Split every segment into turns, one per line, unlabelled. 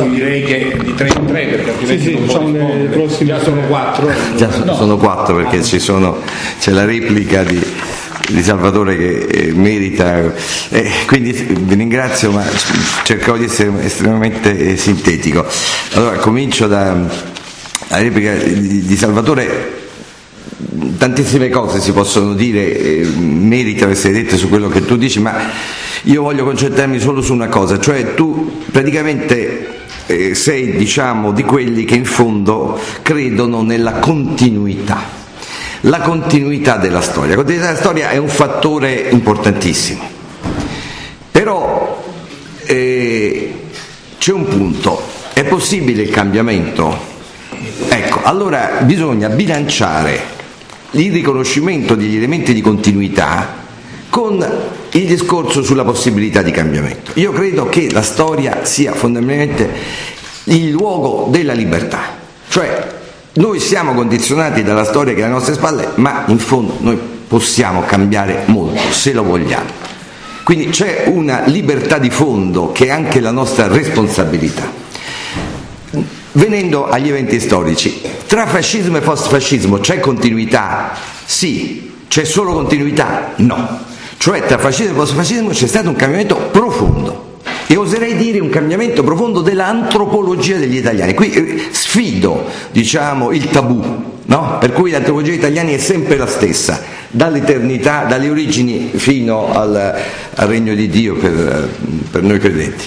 direi che di 3 in 3, perché altrimenti non
sono le prossime,
già sono 4.
Sono 4 perché c'è la replica di Salvatore che merita, quindi vi ringrazio, ma cercherò di essere estremamente sintetico. Allora comincio dalla replica di Salvatore. Tantissime cose si possono dire, meritano essere dette su quello che tu dici, ma io voglio concentrarmi solo su una cosa, cioè tu praticamente sei, diciamo, di quelli che in fondo credono nella continuità. La continuità della storia. La continuità della storia è un fattore importantissimo, però c'è un punto: è possibile il cambiamento? Ecco, allora bisogna bilanciare il riconoscimento degli elementi di continuità con il discorso sulla possibilità di cambiamento. Io credo che la storia sia fondamentalmente il luogo della libertà, cioè noi siamo condizionati dalla storia che è alle nostre spalle, ma in fondo noi possiamo cambiare molto se lo vogliamo. Quindi c'è una libertà di fondo che è anche la nostra responsabilità. Venendo agli eventi storici, tra fascismo e post-fascismo c'è continuità? Sì. C'è solo continuità? No. Cioè tra fascismo e post-fascismo c'è stato un cambiamento profondo, e oserei dire un cambiamento profondo dell'antropologia degli italiani. Qui sfido, diciamo, il tabù, no? Per cui l'antropologia degli italiani è sempre la stessa, dall'eternità, dalle origini fino al regno di Dio per noi credenti.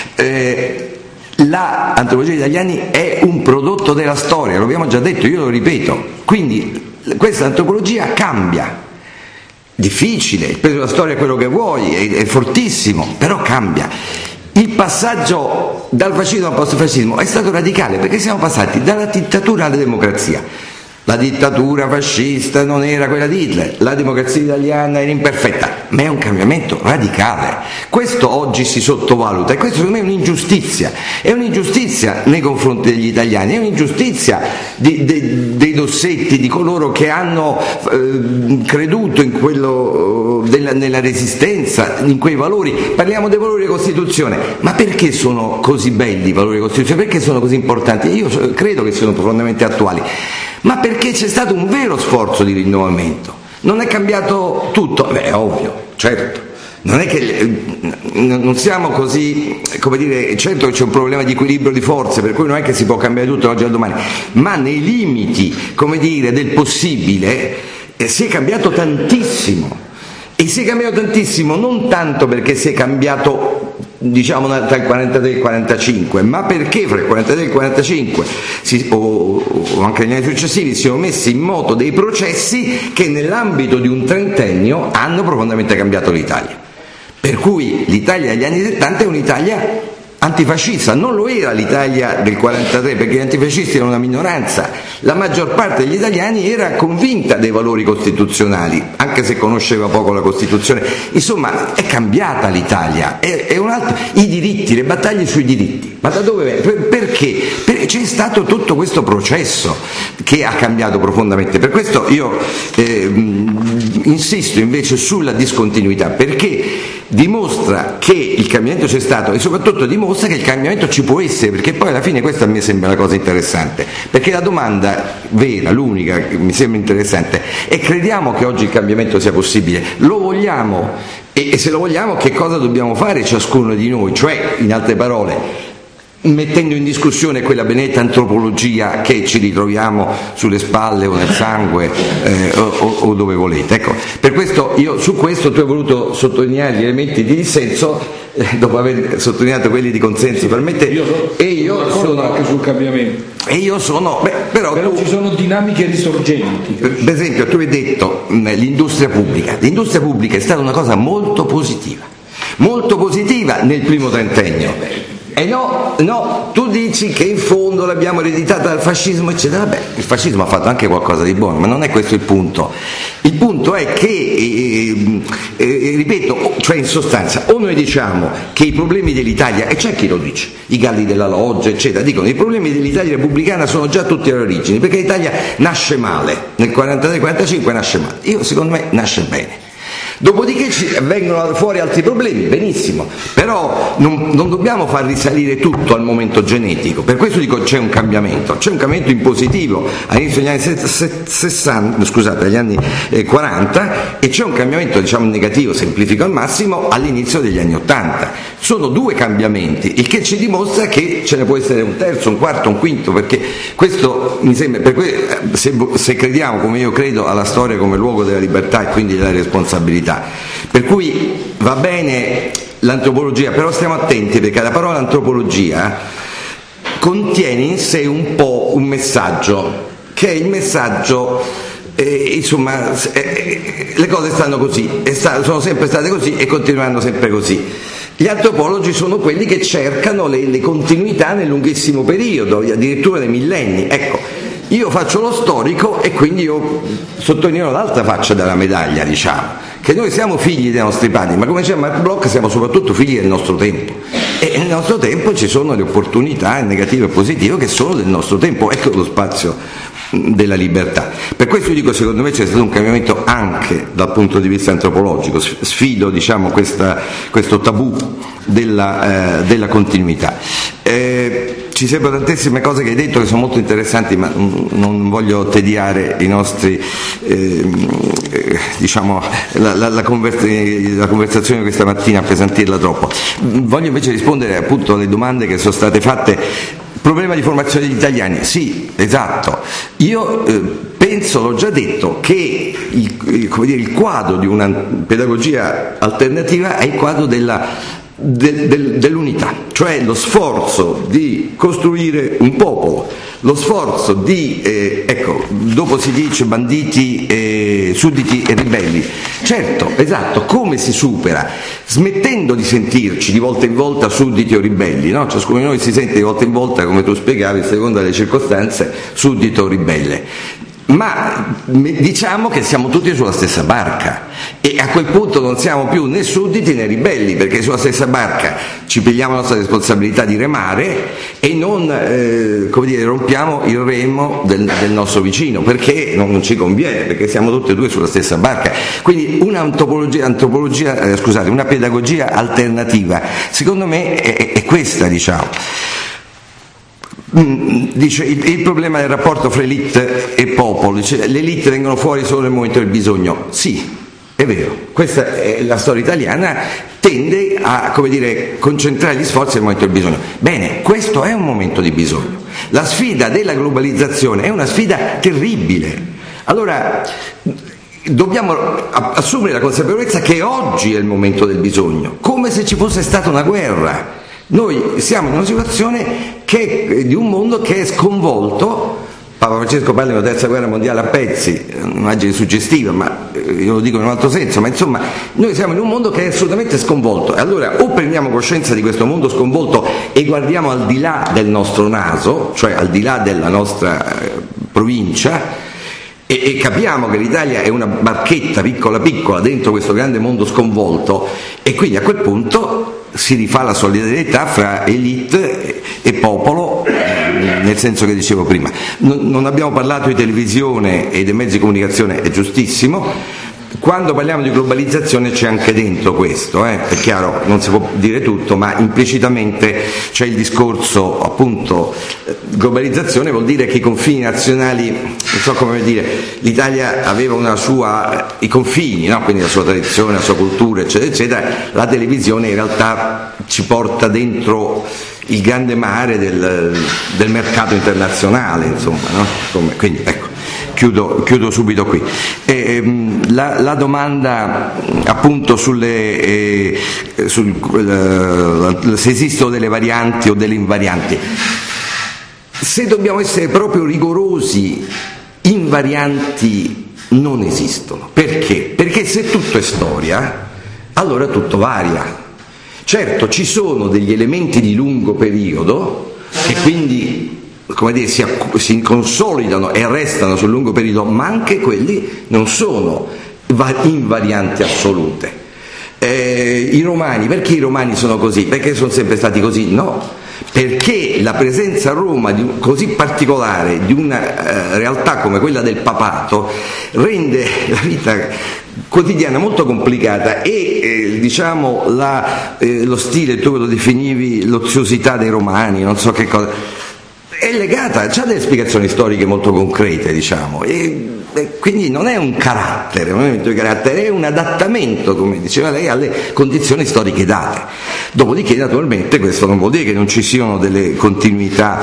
L'antropologia degli italiani è un prodotto della storia, lo abbiamo già detto, io lo ripeto. Quindi questa antropologia cambia. Difficile, il peso della storia è quello che vuoi, è fortissimo, però cambia. Il passaggio dal fascismo al post-fascismo è stato radicale, perché siamo passati dalla dittatura alla democrazia. La dittatura fascista non era quella di Hitler, la democrazia italiana era imperfetta, ma è un cambiamento radicale. Questo oggi si sottovaluta, e questo secondo me è un'ingiustizia nei confronti degli italiani, è un'ingiustizia dei Dossetti, di coloro che hanno creduto in quello nella resistenza, in quei valori. Parliamo dei valori della Costituzione, ma perché sono così belli i valori della Costituzione? Perché sono così importanti? Io credo che siano profondamente attuali, ma perché c'è stato un vero sforzo di rinnovamento. Non è cambiato tutto, beh, è ovvio, certo. Non è che non siamo così, come dire, certo che c'è un problema di equilibrio di forze, per cui non è che si può cambiare tutto oggi al domani, ma nei limiti, come dire, del possibile si è cambiato tantissimo. E si è cambiato tantissimo non tanto perché si è cambiato, diciamo, tra il 43 e il 45, ma perché fra il 43 e il 45 o anche negli anni successivi si sono messi in moto dei processi che nell'ambito di un trentennio hanno profondamente cambiato l'Italia. Per cui l'Italia degli anni 70 è un'Italia antifascista, non lo era l'Italia del 43, perché gli antifascisti erano una minoranza. La maggior parte degli italiani era convinta dei valori costituzionali, anche se conosceva poco la Costituzione. Insomma, è cambiata l'Italia, è un altro. I diritti, le battaglie sui diritti, ma da dove? Perché? Perché c'è stato tutto questo processo che ha cambiato profondamente. Per questo io insisto invece sulla discontinuità, perché dimostra che il cambiamento c'è stato e soprattutto dimostra che il cambiamento ci può essere, perché poi alla fine questa a me sembra la cosa interessante, perché la domanda vera, l'unica che mi sembra interessante è: crediamo che oggi il cambiamento sia possibile? Lo vogliamo? E se lo vogliamo, che cosa dobbiamo fare ciascuno di noi? Cioè, in altre parole, mettendo in discussione quella benedetta antropologia che ci ritroviamo sulle spalle o nel sangue o dove volete. Ecco, per questo io su questo tu hai voluto sottolineare gli elementi di dissenso dopo aver sottolineato quelli di consenso per me, e io sono
anche sul cambiamento.
E io sono, però
ci sono dinamiche risorgenti.
Per esempio, tu hai detto l'industria pubblica. L'industria pubblica è stata una cosa molto positiva nel primo trentennio. E no, tu dici che in fondo l'abbiamo ereditata dal fascismo, eccetera. Vabbè, il fascismo ha fatto anche qualcosa di buono, ma non è questo il punto. Il punto è che, ripeto, cioè in sostanza, o noi diciamo che i problemi dell'Italia, e c'è chi lo dice, i galli della loggia, eccetera, dicono i problemi dell'Italia repubblicana sono già tutti alle origini, perché l'Italia nasce male, nel 43-45 nasce male. Secondo me nasce bene. Dopodiché vengono fuori altri problemi, benissimo, però non dobbiamo far risalire tutto al momento genetico, per questo dico c'è un cambiamento in positivo all'inizio degli anni agli anni 40, e c'è un cambiamento in negativo, semplifico al massimo, all'inizio degli anni 80. Sono due cambiamenti, il che ci dimostra che ce ne può essere un terzo, un quarto, un quinto, perché questo mi sembra, se crediamo come io credo alla storia come luogo della libertà e quindi della responsabilità, per cui va bene l'antropologia, però stiamo attenti, perché la parola antropologia contiene in sé un po' un messaggio, che è il messaggio le cose stanno così, sono sempre state così e continueranno sempre così. Gli antropologi sono quelli che cercano le continuità nel lunghissimo periodo, addirittura nei millenni. Ecco, io faccio lo storico e quindi io sottolineo l'altra faccia della medaglia, che noi siamo figli dei nostri padri, ma come diceva Mark Bloch siamo soprattutto figli del nostro tempo, e nel nostro tempo ci sono le opportunità negative e positive che sono del nostro tempo. Ecco lo spazio della libertà. Per questo io dico, secondo me c'è stato un cambiamento anche dal punto di vista antropologico, sfido questo tabù della continuità. Ci sembrano tantissime cose che hai detto che sono molto interessanti, ma non voglio tediare i nostri la conversazione questa mattina, appesantirla troppo. Voglio invece rispondere appunto alle domande che sono state fatte. Problema di formazione degli italiani, sì, esatto. Io penso, l'ho già detto, che il quadro di una pedagogia alternativa è il quadro dell'unità, cioè lo sforzo di costruire un popolo, lo sforzo di, dopo si dice banditi, sudditi e ribelli. Certo, esatto, come si supera? Smettendo di sentirci di volta in volta sudditi o ribelli, no? Ciascuno di noi si sente di volta in volta, come tu spiegavi, secondo le circostanze, suddito o ribelle. Ma diciamo che siamo tutti sulla stessa barca, e a quel punto non siamo più né sudditi né ribelli, perché sulla stessa barca ci pigliamo la nostra responsabilità di remare e non rompiamo il remo del nostro vicino, perché non ci conviene, perché siamo tutti e due sulla stessa barca. Quindi una pedagogia alternativa secondo me è questa, Dice il problema del rapporto fra elite e popolo, le elite vengono fuori solo nel momento del bisogno. Sì, è vero, questa è la storia italiana, tende a concentrare gli sforzi nel momento del bisogno. Bene, questo è un momento di bisogno. La sfida della globalizzazione è una sfida terribile. Allora dobbiamo assumere la consapevolezza che oggi è il momento del bisogno, come se ci fosse stata una guerra. Noi siamo in una situazione di un mondo che è sconvolto. Papa Francesco parla della terza guerra mondiale a pezzi, un'immagine suggestiva, ma io lo dico in un altro senso, ma insomma noi siamo in un mondo che è assolutamente sconvolto, e allora o prendiamo coscienza di questo mondo sconvolto e guardiamo al di là del nostro naso, cioè al di là della nostra provincia, e capiamo che l'Italia è una barchetta piccola piccola dentro questo grande mondo sconvolto, e quindi a quel punto si rifà la solidarietà fra elite e popolo, nel senso che dicevo prima. Non abbiamo parlato di televisione e dei mezzi di comunicazione, è giustissimo. Quando parliamo di globalizzazione c'è anche dentro questo, è chiaro, non si può dire tutto, ma implicitamente c'è il discorso, appunto, globalizzazione vuol dire che i confini nazionali, non so come dire, l'Italia aveva i confini, no? Quindi la sua tradizione, la sua cultura, eccetera, eccetera. La televisione in realtà ci porta dentro il grande mare del mercato internazionale, insomma, no? Quindi ecco. Chiudo subito qui. La domanda appunto se esistono delle varianti o delle invarianti. Se dobbiamo essere proprio rigorosi, invarianti non esistono. Perché? Perché se tutto è storia, allora tutto varia. Certo, ci sono degli elementi di lungo periodo e quindi si consolidano e restano sul lungo periodo, ma anche quelli non sono invarianti assolute. I romani, perché i romani sono così? Perché sono sempre stati così? No, perché la presenza a Roma così particolare di una realtà come quella del papato rende la vita quotidiana molto complicata e diciamo lo stile, tu lo definivi l'oziosità dei romani, non so che cosa, è legata, ha delle spiegazioni storiche molto concrete, diciamo, e quindi non è un carattere, un elemento di carattere, è un adattamento, come diceva lei, alle condizioni storiche date. Dopodiché naturalmente questo non vuol dire che non ci siano delle continuità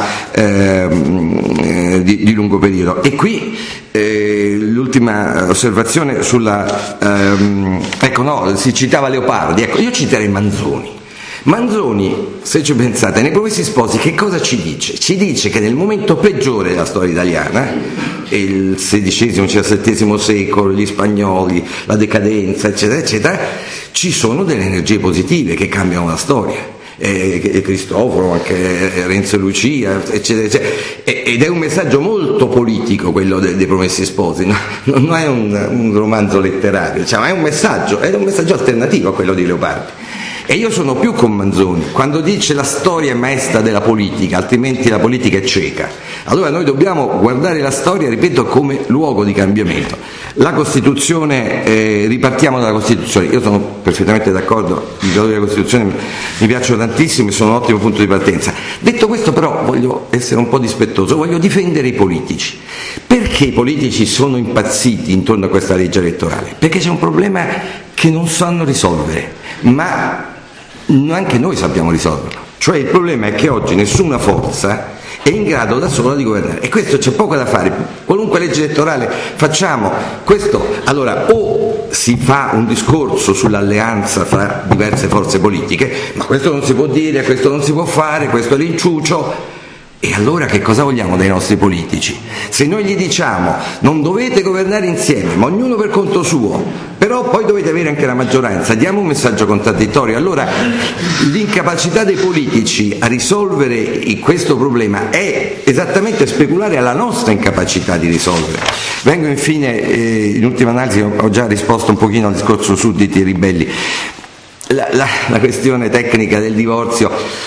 di lungo periodo. E qui l'ultima osservazione sulla si citava Leopardi, ecco, io citerei Manzoni. Manzoni, se ci pensate, nei Promessi Sposi che cosa ci dice? Ci dice che nel momento peggiore della storia italiana, il XVI-XVII secolo, gli spagnoli, la decadenza, eccetera, eccetera, ci sono delle energie positive che cambiano la storia. Cristoforo, anche Renzo e Lucia, eccetera, eccetera. Ed è un messaggio molto politico quello dei Promessi Sposi, no? Non è un romanzo letterario, diciamo, è un messaggio alternativo a quello di Leopardi. E io sono più con Manzoni, quando dice la storia è maestra della politica, altrimenti la politica è cieca. Allora noi dobbiamo guardare la storia, ripeto, come luogo di cambiamento. La Costituzione, ripartiamo dalla Costituzione, io sono perfettamente d'accordo, i valori della Costituzione mi piacciono tantissimo e sono un ottimo punto di partenza. Detto questo però voglio essere un po' dispettoso, voglio difendere i politici. Perché i politici sono impazziti intorno a questa legge elettorale? Perché c'è un problema che non sanno risolvere, ma anche noi sappiamo risolverlo. Cioè il problema è che oggi nessuna forza è in grado da sola di governare, e questo c'è poco da fare. Qualunque legge elettorale facciamo questo, allora o si fa un discorso sull'alleanza fra diverse forze politiche, ma questo non si può dire, questo non si può fare, questo è l'inciucio. E allora che cosa vogliamo dai nostri politici? Se noi gli diciamo non dovete governare insieme, ma ognuno per conto suo, però poi dovete avere anche la maggioranza, diamo un messaggio contraddittorio. Allora l'incapacità dei politici a risolvere questo problema è esattamente speculare alla nostra incapacità di risolvere. Vengo infine, in ultima analisi, ho già risposto un pochino al discorso sudditi e ribelli, la questione tecnica del divorzio.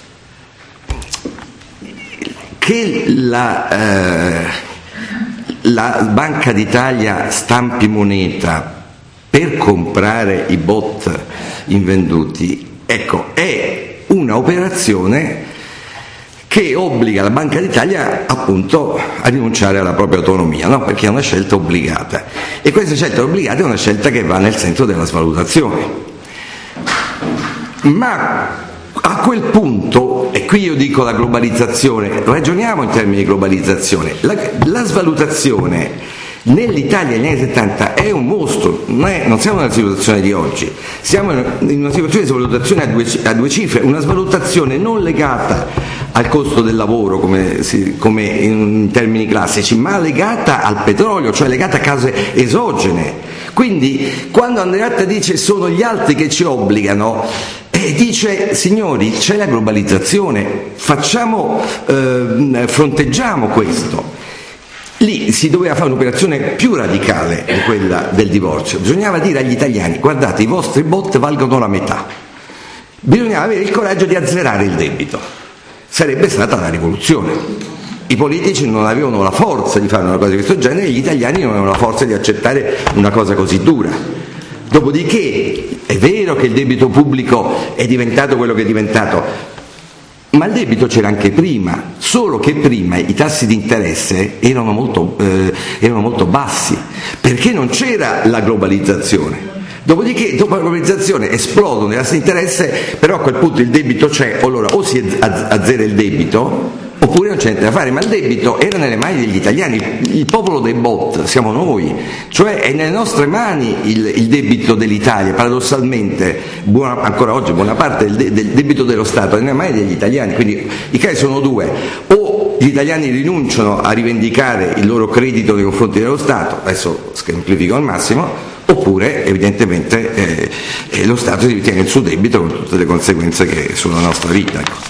Che la Banca d'Italia stampi moneta per comprare i bot invenduti, ecco, è una operazione che obbliga la Banca d'Italia appunto a rinunciare alla propria autonomia, no? Perché è una scelta obbligata, e questa scelta obbligata è una scelta che va nel senso della svalutazione. Ma a quel punto, e qui io dico la globalizzazione, ragioniamo in termini di globalizzazione, la svalutazione nell'Italia degli anni 70 è un mostro, non siamo nella situazione di oggi, siamo in una situazione di svalutazione a due cifre, una svalutazione non legata al costo del lavoro come in termini classici, ma legata al petrolio, cioè legata a cause esogene. Quindi quando Andreatta dice sono gli altri che ci obbligano, dice signori, c'è la globalizzazione, fronteggiamo questo. Lì si doveva fare un'operazione più radicale di quella del divorzio, bisognava dire agli italiani guardate, i vostri bot valgono la metà, bisognava avere il coraggio di azzerare il debito, sarebbe stata la rivoluzione. I politici non avevano la forza di fare una cosa di questo genere, e gli italiani non avevano la forza di accettare una cosa così dura. Dopodiché è vero che il debito pubblico è diventato quello che è diventato, ma il debito c'era anche prima, solo che prima i tassi di interesse erano molto bassi, perché non c'era la globalizzazione. Dopodiché, dopo la globalizzazione, esplodono i tassi di interesse, però a quel punto il debito c'è, allora o si azzera il debito, oppure non c'è niente da fare, ma il debito era nelle mani degli italiani, il popolo dei bot siamo noi, cioè è nelle nostre mani il debito dell'Italia, paradossalmente, ancora oggi buona parte del debito dello Stato è nelle mani degli italiani, quindi i casi sono due: o gli italiani rinunciano a rivendicare il loro credito nei confronti dello Stato, adesso semplifico al massimo, oppure evidentemente lo Stato si ritiene il suo debito con tutte le conseguenze che sono la nostra vita.